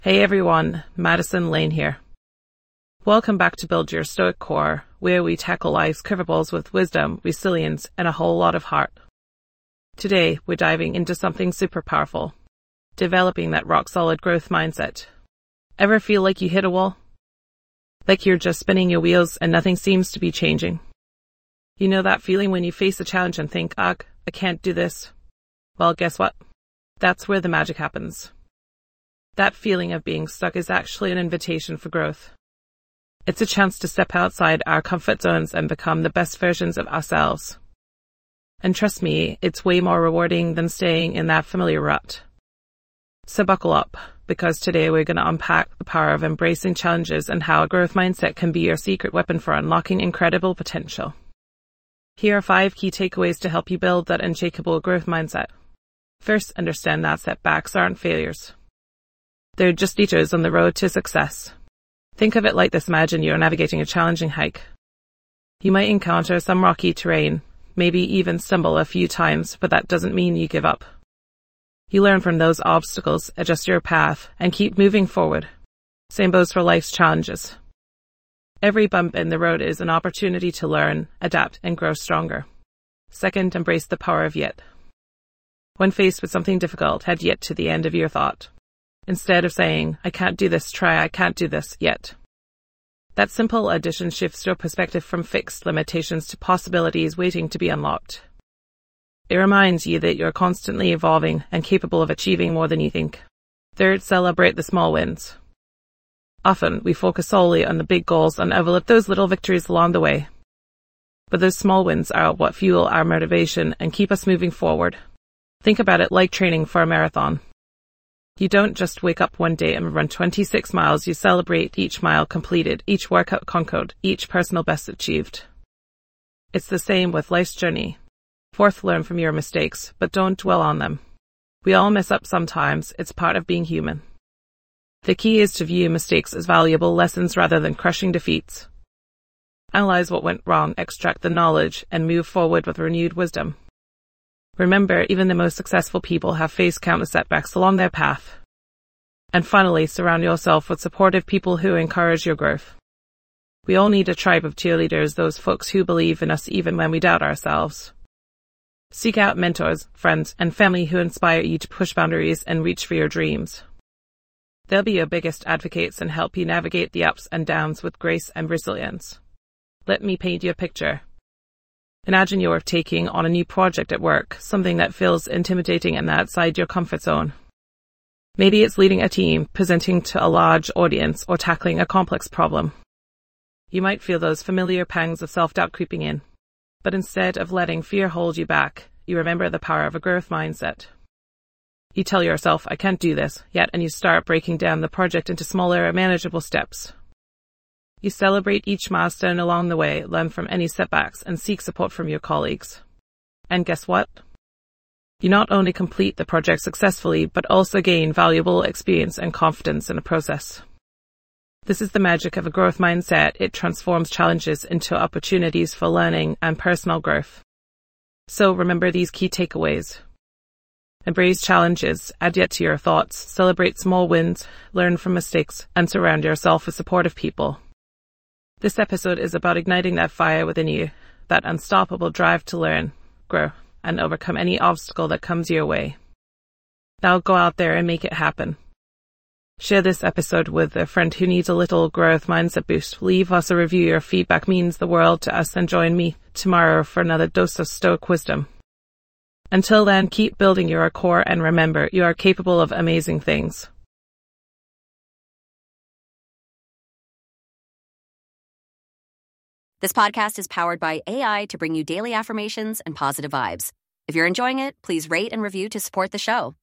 Hey everyone, Madison Lane here. Welcome back to Build Your Stoic Core, where we tackle life's curveballs with wisdom, resilience, and a whole lot of heart. Today, we're diving into something super powerful, developing that rock-solid growth mindset. Ever feel like you hit a wall? Like you're just spinning your wheels and nothing seems to be changing? You know that feeling when you face a challenge and think, ugh, I can't do this? Well, guess what? That's where the magic happens. That feeling of being stuck is actually an invitation for growth. It's a chance to step outside our comfort zones and become the best versions of ourselves. And trust me, it's way more rewarding than staying in that familiar rut. So buckle up, because today we're going to unpack the power of embracing challenges and how a growth mindset can be your secret weapon for unlocking incredible potential. Here are 5 key takeaways to help you build that unshakable growth mindset. First, understand that setbacks aren't failures. They're just detours on the road to success. Think of it like this: imagine you're navigating a challenging hike. You might encounter some rocky terrain, maybe even stumble a few times, but that doesn't mean you give up. You learn from those obstacles, adjust your path, and keep moving forward. Same goes for life's challenges. Every bump in the road is an opportunity to learn, adapt, and grow stronger. Second, embrace the power of yet. When faced with something difficult, head yet to the end of your thought. Instead of saying, I can't do this, try I can't do this yet. That simple addition shifts your perspective from fixed limitations to possibilities waiting to be unlocked. It reminds you that you're constantly evolving and capable of achieving more than you think. Third, celebrate the small wins. Often, we focus solely on the big goals and overlook those little victories along the way. But those small wins are what fuel our motivation and keep us moving forward. Think about it like training for a marathon. You don't just wake up one day and run 26 miles, you celebrate each mile completed, each workout conquered, each personal best achieved. It's the same with life's journey. Fourth, learn from your mistakes, but don't dwell on them. We all mess up sometimes, it's part of being human. The key is to view mistakes as valuable lessons rather than crushing defeats. Analyze what went wrong, extract the knowledge, and move forward with renewed wisdom. Remember, even the most successful people have faced countless setbacks along their path. And finally, surround yourself with supportive people who encourage your growth. We all need a tribe of cheerleaders, those folks who believe in us even when we doubt ourselves. Seek out mentors, friends, and family who inspire you to push boundaries and reach for your dreams. They'll be your biggest advocates and help you navigate the ups and downs with grace and resilience. Let me paint you a picture. Imagine you're taking on a new project at work, something that feels intimidating and outside your comfort zone. Maybe it's leading a team, presenting to a large audience, or tackling a complex problem. You might feel those familiar pangs of self-doubt creeping in. But instead of letting fear hold you back, you remember the power of a growth mindset. You tell yourself, I can't do this yet, and you start breaking down the project into smaller, manageable steps. You celebrate each milestone along the way, learn from any setbacks, and seek support from your colleagues. And guess what? You not only complete the project successfully, but also gain valuable experience and confidence in the process. This is the magic of a growth mindset. It transforms challenges into opportunities for learning and personal growth. So remember these key takeaways. Embrace challenges, add yet to your thoughts, celebrate small wins, learn from mistakes, and surround yourself with supportive people. This episode is about igniting that fire within you, that unstoppable drive to learn, grow, and overcome any obstacle that comes your way. Now go out there and make it happen. Share this episode with a friend who needs a little growth mindset boost. Leave us a review. Your feedback means the world to us, and join me tomorrow for another dose of Stoic wisdom. Until then, keep building your core and remember, you are capable of amazing things. This podcast is powered by AI to bring you daily affirmations and positive vibes. If you're enjoying it, please rate and review to support the show.